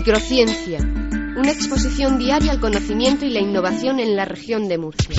Microciencia, una exposición diaria al conocimiento y la innovación en la región de Murcia.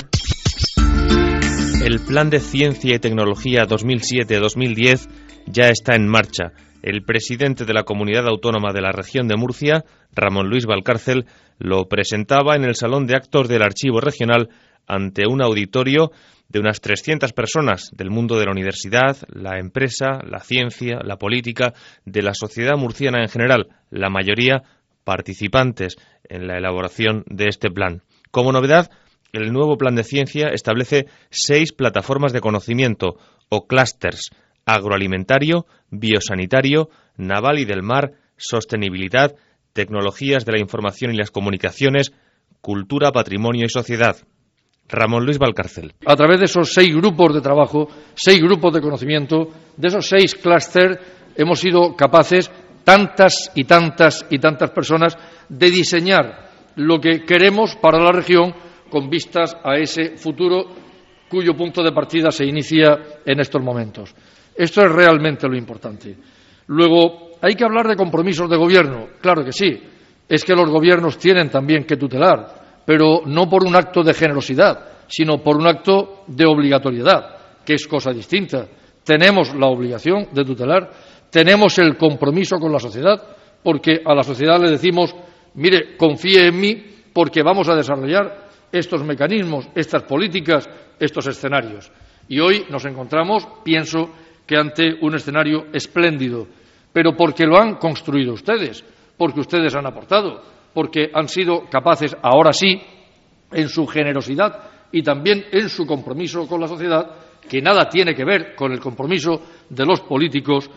El Plan de Ciencia y Tecnología 2007-2010 ya está en marcha. El presidente de la Comunidad Autónoma de la Región de Murcia, Ramón Luis Valcárcel, lo presentaba en el Salón de Actos del Archivo Regional ante un auditorio de unas 300 personas del mundo de la universidad, la empresa, la ciencia, la política, de la sociedad murciana en general, la mayoría participantes en la elaboración de este plan. Como novedad, el nuevo plan de ciencia establece 6 plataformas de conocimiento o clústeres: agroalimentario, biosanitario, naval y del mar, sostenibilidad, tecnologías de la información y las comunicaciones, cultura, patrimonio y sociedad. Ramón Luis Valcárcel. A través de esos 6 grupos de trabajo, 6 grupos de conocimiento, de esos 6 clústeres, hemos sido capaces, tantas y tantas personas, de diseñar lo que queremos para la región con vistas a ese futuro cuyo punto de partida se inicia en estos momentos. Esto es realmente lo importante. Luego, hay que hablar de compromisos de gobierno. Claro que sí. Es que los gobiernos tienen también que tutelar, pero no por un acto de generosidad, sino por un acto de obligatoriedad, que es cosa distinta. Tenemos la obligación de tutelar, tenemos el compromiso con la sociedad, porque a la sociedad le decimos, mire, confíe en mí, porque vamos a desarrollar estos mecanismos, estas políticas, estos escenarios. Y hoy nos encontramos, pienso, que ante un escenario espléndido, pero porque lo han construido ustedes, porque ustedes han aportado, porque han sido capaces, ahora sí, en su generosidad y también en su compromiso con la sociedad, que nada tiene que ver con el compromiso de los políticos,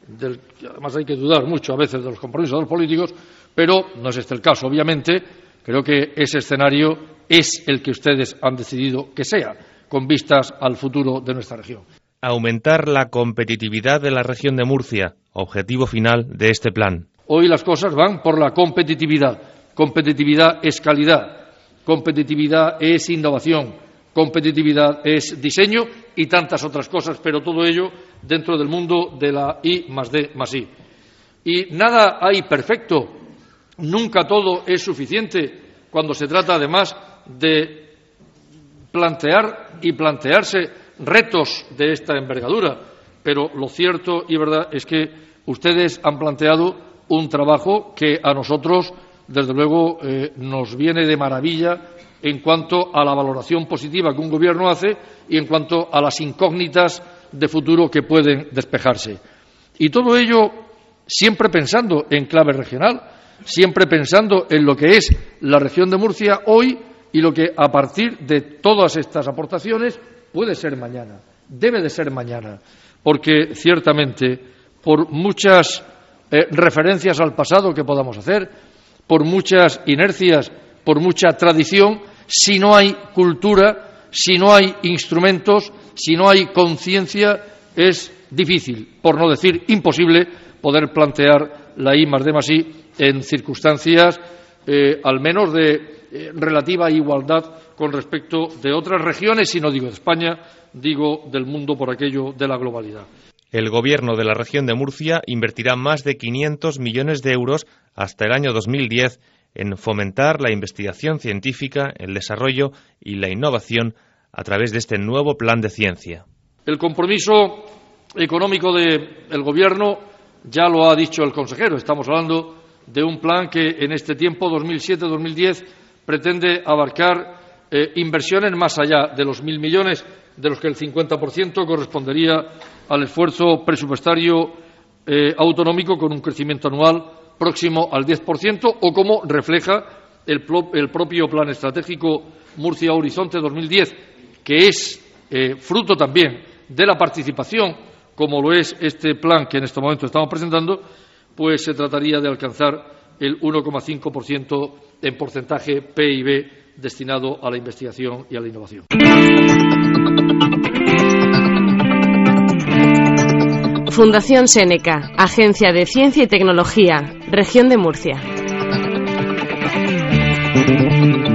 que además hay que dudar mucho a veces de los compromisos de los políticos, pero no es este el caso, obviamente. Creo que ese escenario es el que ustedes han decidido que sea, con vistas al futuro de nuestra región. Aumentar la competitividad de la región de Murcia, objetivo final de este plan. Hoy las cosas van por la competitividad. Competitividad es calidad, competitividad es innovación, competitividad es diseño y tantas otras cosas, pero todo ello dentro del mundo de la I+D+I. Y nada hay perfecto, nunca todo es suficiente cuando se trata además de plantear y plantearse retos de esta envergadura, pero lo cierto y verdad es que ustedes han planteado un trabajo que a nosotros, desde luego, nos viene de maravilla en cuanto a la valoración positiva que un gobierno hace y en cuanto a las incógnitas de futuro que pueden despejarse. Y todo ello siempre pensando en clave regional, siempre pensando en lo que es la región de Murcia hoy y lo que a partir de todas estas aportaciones puede ser mañana, debe de ser mañana, porque ciertamente por muchas referencias al pasado que podamos hacer, por muchas inercias, por mucha tradición, si no hay cultura, si no hay instrumentos, si no hay conciencia, es difícil, por no decir imposible, poder plantear la I+D+I en circunstancias al menos de relativa igualdad con respecto de otras regiones, y no digo de España, digo del mundo por aquello de la globalidad. El Gobierno de la región de Murcia invertirá más de 500 millones de euros hasta el año 2010 en fomentar la investigación científica, el desarrollo y la innovación a través de este nuevo plan de ciencia. El compromiso económico del Gobierno ya lo ha dicho el consejero. Estamos hablando de un plan que en este tiempo, 2007-2010, pretende abarcar inversiones más allá de los 1.000 millones, de los que el 50% correspondería al esfuerzo presupuestario autonómico, con un crecimiento anual próximo al 10%, o como refleja el propio Plan Estratégico Murcia Horizonte 2010, que es fruto también de la participación, como lo es este plan que en este momento estamos presentando, pues se trataría de alcanzar el 1,5% en porcentaje PIB destinado a la investigación y a la innovación. Fundación Seneca, Agencia de Ciencia y Tecnología, Región de Murcia.